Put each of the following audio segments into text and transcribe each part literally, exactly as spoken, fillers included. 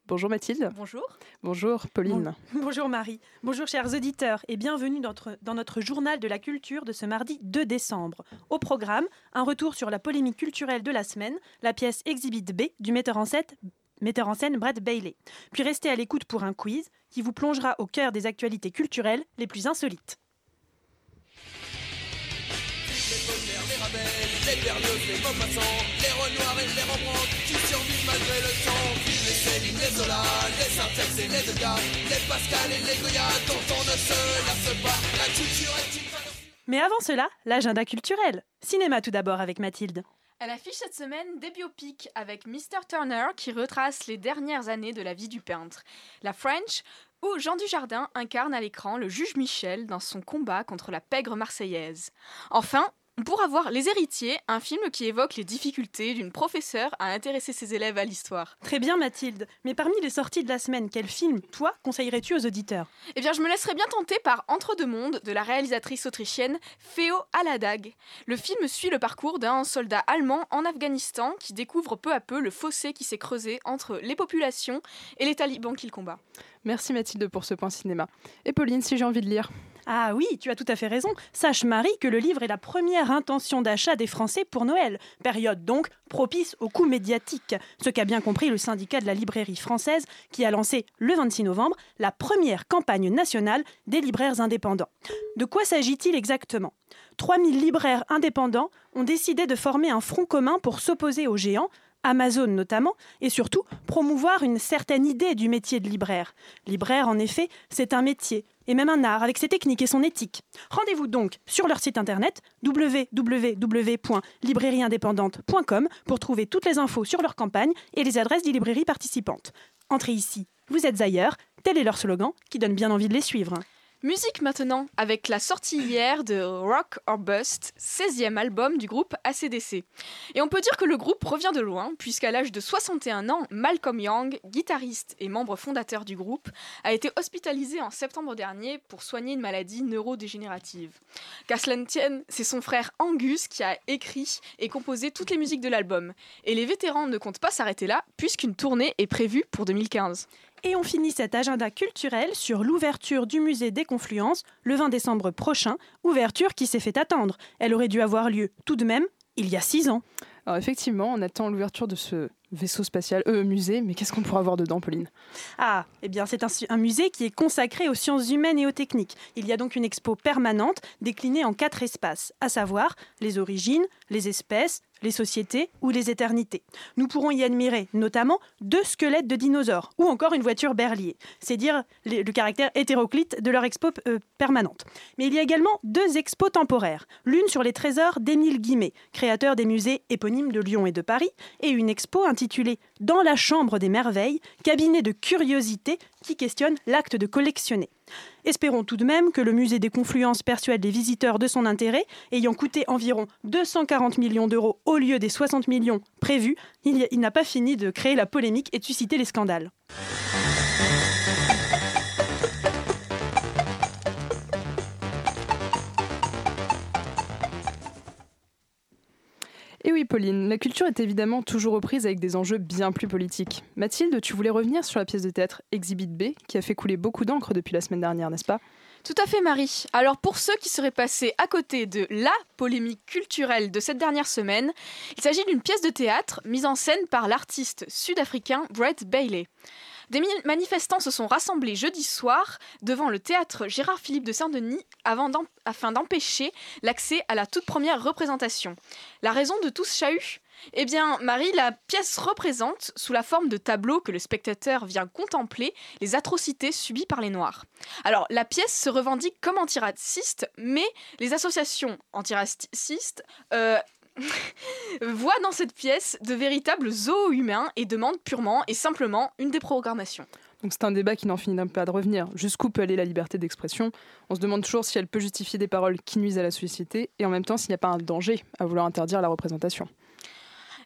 Bonjour Mathilde. Bonjour. Bonjour Pauline. Bon, bonjour Marie. Bonjour chers auditeurs et bienvenue dans notre, dans notre journal de la culture de ce mardi deux décembre. Au programme, un retour sur la polémique culturelle de la semaine, la pièce Exhibit B du metteur en scène, metteur en scène Brad Bailey. Puis restez à l'écoute pour un quiz qui vous plongera au cœur des actualités culturelles les plus insolites. Les pommières, les ravelles, les berlioz, les maupassants, les renoirs et les rembrandts qui survivent malgré le temps. Vivent les Céline, les Zola, les Syntex et les Degas, les Pascal et les Goya, dont on ne se lasse pas. La culture est une valeur. Mais avant cela, l'agenda culturel. Cinéma tout d'abord avec Mathilde. Elle affiche cette semaine des biopics avec mister Turner qui retrace les dernières années de la vie du peintre. La French, où Jean Dujardin incarne à l'écran le juge Michel dans son combat contre la pègre marseillaise. Enfin, on pourra voir Les Héritiers, un film qui évoque les difficultés d'une professeure à intéresser ses élèves à l'histoire. Très bien Mathilde, mais parmi les sorties de la semaine, quel film, toi, conseillerais-tu aux auditeurs ? Eh bien, je me laisserai bien tenter par Entre deux mondes de la réalisatrice autrichienne Feo Aladag. Le film suit le parcours d'un soldat allemand en Afghanistan qui découvre peu à peu le fossé qui s'est creusé entre les populations et les talibans qu'il combat. Merci Mathilde pour ce point cinéma. Et Pauline, si j'ai envie de lire ? Ah oui, tu as tout à fait raison. Sache Marie que le livre est la première intention d'achat des Français pour Noël. Période donc propice aux coups médiatiques. Ce qu'a bien compris le syndicat de la librairie française qui a lancé le vingt-six novembre la première campagne nationale des libraires indépendants. De quoi s'agit-il exactement ? trois mille libraires indépendants ont décidé de former un front commun pour s'opposer aux géants, Amazon notamment, et surtout promouvoir une certaine idée du métier de libraire. Libraire, en effet, c'est un métier, et même un art, avec ses techniques et son éthique. Rendez-vous donc sur leur site internet w w w point librairie indépendante point com pour trouver toutes les infos sur leur campagne et les adresses des librairies participantes. Entrez ici, vous êtes ailleurs, tel est leur slogan qui donne bien envie de les suivre. Musique maintenant, avec la sortie hier de Rock or Bust, seizième album du groupe A C D C. Et on peut dire que le groupe revient de loin, puisqu'à l'âge de soixante et un ans, Malcolm Young, guitariste et membre fondateur du groupe, a été hospitalisé en septembre dernier pour soigner une maladie neurodégénérative. Qu'à cela ne tienne, c'est son frère Angus qui a écrit et composé toutes les musiques de l'album. Et les vétérans ne comptent pas s'arrêter là, puisqu'une tournée est prévue pour deux mille quinze. Et on finit cet agenda culturel sur l'ouverture du musée des Confluences le vingt décembre prochain, ouverture qui s'est fait attendre. Elle aurait dû avoir lieu tout de même il y a six ans. Alors effectivement, on attend l'ouverture de ce vaisseau spatial, euh, musée, mais qu'est-ce qu'on pourra voir dedans, Pauline ? Ah, eh bien c'est un, un musée qui est consacré aux sciences humaines et aux techniques. Il y a donc une expo permanente déclinée en quatre espaces, à savoir les origines, les espèces, les sociétés ou les éternités. Nous pourrons y admirer notamment deux squelettes de dinosaures ou encore une voiture Berlier. C'est dire les, le caractère hétéroclite de leur expo euh, permanente. Mais il y a également deux expos temporaires. L'une sur les trésors d'Émile Guimet, créateur des musées éponymes de Lyon et de Paris, et une expo intitulée « Dans la chambre des merveilles », cabinet de curiosité qui questionne l'acte de collectionner. Espérons tout de même que le musée des Confluences persuade les visiteurs de son intérêt. Ayant coûté environ deux cent quarante millions d'euros au lieu des soixante millions prévus, il, y a, il n'a pas fini de créer la polémique et de susciter les scandales. Et oui Pauline, la culture est évidemment toujours aux prises avec des enjeux bien plus politiques. Mathilde, tu voulais revenir sur la pièce de théâtre Exhibit B, qui a fait couler beaucoup d'encre depuis la semaine dernière, n'est-ce pas ? Tout à fait Marie. Alors pour ceux qui seraient passés à côté de la polémique culturelle de cette dernière semaine, il s'agit d'une pièce de théâtre mise en scène par l'artiste sud-africain Brad Bailey. Des manifestants se sont rassemblés jeudi soir devant le théâtre Gérard Philippe de Saint-Denis avant d'em- afin d'empêcher l'accès à la toute première représentation. La raison de tout ce chahut ? Eh bien, Marie, la pièce représente, sous la forme de tableaux que le spectateur vient contempler, les atrocités subies par les Noirs. Alors, la pièce se revendique comme antiraciste, mais les associations antiracistes euh, voient dans cette pièce de véritables zoos humains et demandent purement et simplement une déprogrammation. Donc c'est un débat qui n'en finit pas de revenir. Jusqu'où peut aller la liberté d'expression ? On se demande toujours si elle peut justifier des paroles qui nuisent à la société et en même temps s'il n'y a pas un danger à vouloir interdire la représentation.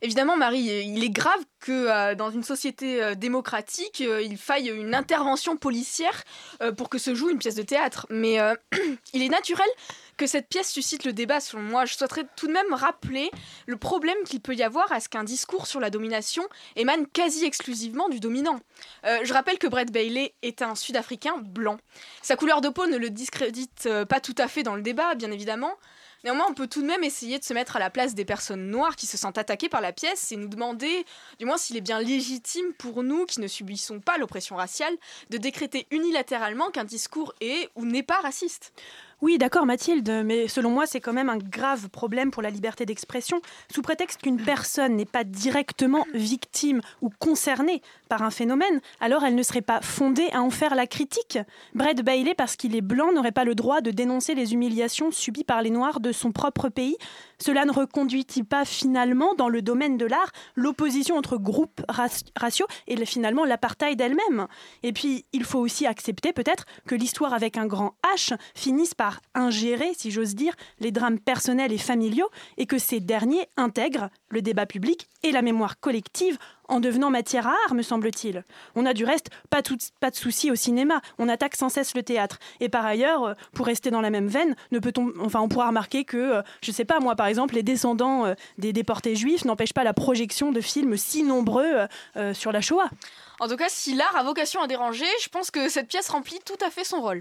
Évidemment, Marie, il est grave que euh, dans une société euh, démocratique, euh, il faille une intervention policière euh, pour que se joue une pièce de théâtre. Mais euh, il est naturel que cette pièce suscite le débat, selon moi. Je souhaiterais tout de même rappeler le problème qu'il peut y avoir à ce qu'un discours sur la domination émane quasi exclusivement du dominant. Euh, je rappelle que Brett Bailey est un Sud-Africain blanc. Sa couleur de peau ne le discrédite euh, pas tout à fait dans le débat, bien évidemment. Néanmoins, on peut tout de même essayer de se mettre à la place des personnes noires qui se sentent attaquées par la pièce et nous demander, du moins s'il est bien légitime pour nous, qui ne subissons pas l'oppression raciale, de décréter unilatéralement qu'un discours est ou n'est pas raciste. Oui, d'accord Mathilde, mais selon moi, c'est quand même un grave problème pour la liberté d'expression, sous prétexte qu'une personne n'est pas directement victime ou concernée par un phénomène, alors elle ne serait pas fondée à en faire la critique. Brett Bailey, parce qu'il est blanc, n'aurait pas le droit de dénoncer les humiliations subies par les Noirs de son propre pays. Cela ne reconduit-il pas finalement, dans le domaine de l'art, l'opposition entre groupes raci- raciaux et le, finalement l'apartheid elle-même? Et puis, il faut aussi accepter peut-être que l'histoire avec un grand H finisse par ingérer, si j'ose dire, les drames personnels et familiaux et que ces derniers intègrent le débat public et la mémoire collective en devenant matière à art, me semble-t-il. On a du reste pas, tout, pas de souci au cinéma, on attaque sans cesse le théâtre. Et par ailleurs, pour rester dans la même veine, ne peut-on, enfin, on pourra remarquer que, je sais pas moi par exemple, les descendants des déportés juifs n'empêchent pas la projection de films si nombreux euh, sur la Shoah. En tout cas, si l'art a vocation à déranger, je pense que cette pièce remplit tout à fait son rôle.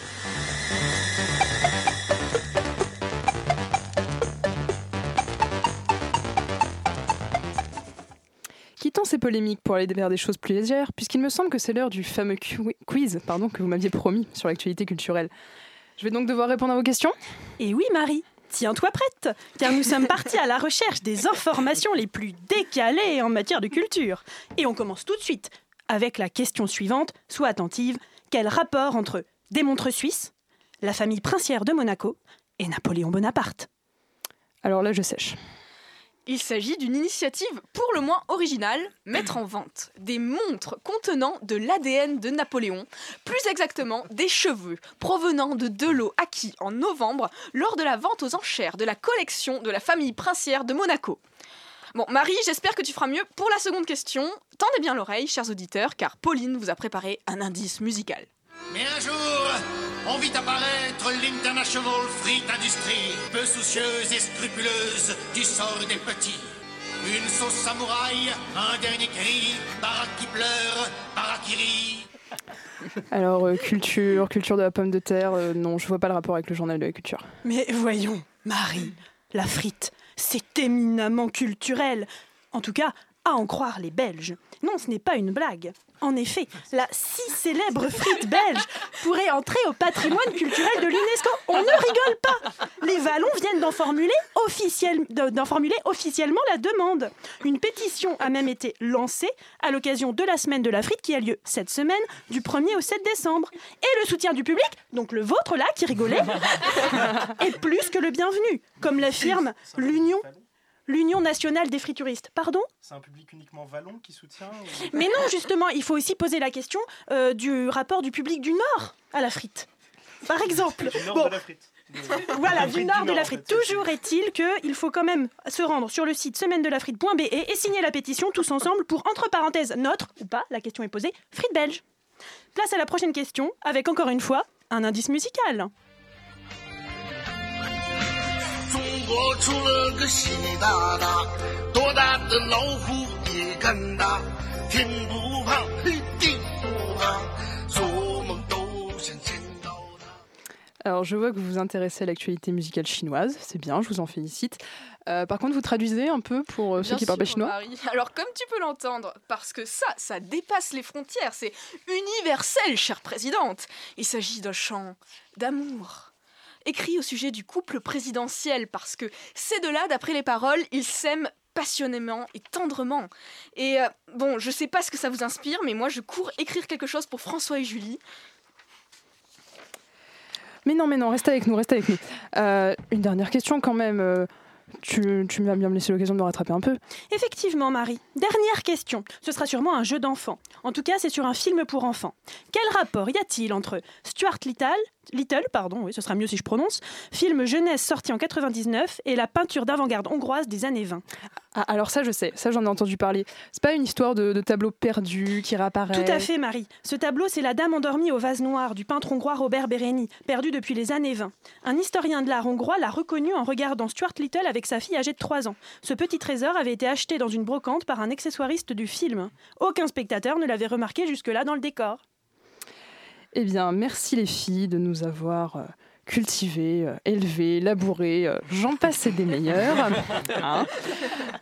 Quittons ces polémiques pour aller vers des choses plus légères, puisqu'il me semble que c'est l'heure du fameux quiz pardon, que vous m'aviez promis sur l'actualité culturelle. Je vais donc devoir répondre à vos questions ? Et oui, Marie, tiens-toi prête, car nous sommes partis à la recherche des informations les plus décalées en matière de culture. Et on commence tout de suite avec la question suivante, sois attentive. Quel rapport entre des montres suisses, la famille princière de Monaco et Napoléon Bonaparte ? Alors là, je sèche. Il s'agit d'une initiative pour le moins originale, mettre en vente des montres contenant de l'A D N de Napoléon, plus exactement des cheveux provenant de deux lots acquis en novembre lors de la vente aux enchères de la collection de la famille princière de Monaco. Bon, Marie, j'espère que tu feras mieux pour la seconde question. Tendez bien l'oreille, chers auditeurs, car Pauline vous a préparé un indice musical. Mais un jour, on vit apparaître l'International Fruit Industry, peu soucieuse et scrupuleuse du sort des petits. Une sauce samouraï, un dernier cri, Barack qui pleure, Barack qui rit. Alors, euh, culture, culture de la pomme de terre, euh, non, je vois pas le rapport avec le journal de la culture. Mais voyons, Marie, la frite, c'est éminemment culturel. En tout cas, à en croire les Belges. Non, ce n'est pas une blague. En effet, la si célèbre frite belge pourrait entrer au patrimoine culturel de l'UNESCO. On ne rigole pas. Les Wallons viennent d'en formuler, officiel, d'en formuler officiellement la demande. Une pétition a même été lancée à l'occasion de la semaine de la frite qui a lieu cette semaine, du premier au sept décembre. Et le soutien du public, donc le vôtre là, qui rigolait, est plus que le bienvenu, comme l'affirme l'Union L'Union nationale des frituristes. Pardon ? C'est un public uniquement wallon qui soutient ou... Mais non, justement, il faut aussi poser la question euh, du rapport du public du Nord à la frite. Par exemple. Du Nord bon, de la frite. Voilà, du Nord de la en frite. fait, Toujours est-il qu'il faut quand même se rendre sur le site semaine de la frite point b e et signer la pétition tous ensemble pour, entre parenthèses, notre, ou pas, la question est posée, frite belge. Place à la prochaine question, avec encore une fois, un indice musical. 中国出了个习大大，多大的老虎也敢打，天不怕地不怕，做梦都想见到他。 Alors, je vois que vous vous intéressez à l'actualité musicale chinoise, c'est bien, je vous en félicite. Euh, par contre, vous traduisez un peu pour euh, ceux Bien qui parlent pas sûr, chinois ? Marie. Alors, comme tu peux l'entendre, parce que ça, ça dépasse les frontières, c'est universel, chère présidente. Il s'agit d'un chant d'amour. Écrit au sujet du couple présidentiel, parce que ces deux-là, d'après les paroles, ils s'aiment passionnément et tendrement. Et euh, bon, je sais pas ce que ça vous inspire, mais moi je cours écrire quelque chose pour François et Julie. Mais non, mais non, reste avec nous, reste avec nous. Euh, une dernière question quand même. Euh, tu, tu vas bien me laisser l'occasion de me rattraper un peu. Effectivement, Marie. Dernière question. Ce sera sûrement un jeu d'enfant. En tout cas, c'est sur un film pour enfants. Quel rapport y a-t-il entre Stuart Little Little, pardon, oui, ce sera mieux si je prononce, film jeunesse sorti en quatre-vingt-dix-neuf et la peinture d'avant-garde hongroise des années vingt. Ah, alors ça, je sais, ça j'en ai entendu parler. C'est pas une histoire de, de tableau perdu qui réapparaît. Tout à fait, Marie. Ce tableau, c'est La Dame endormie au vase noir du peintre hongrois Robert Bérény, perdu depuis les années vingt. Un historien de l'art hongrois l'a reconnu en regardant Stuart Little avec sa fille âgée de trois ans. Ce petit trésor avait été acheté dans une brocante par un accessoiriste du film. Aucun spectateur ne l'avait remarqué jusque-là dans le décor. Eh bien, merci les filles de nous avoir euh, cultivés, euh, élevés, labourés, euh, j'en passe et des meilleurs. Hein.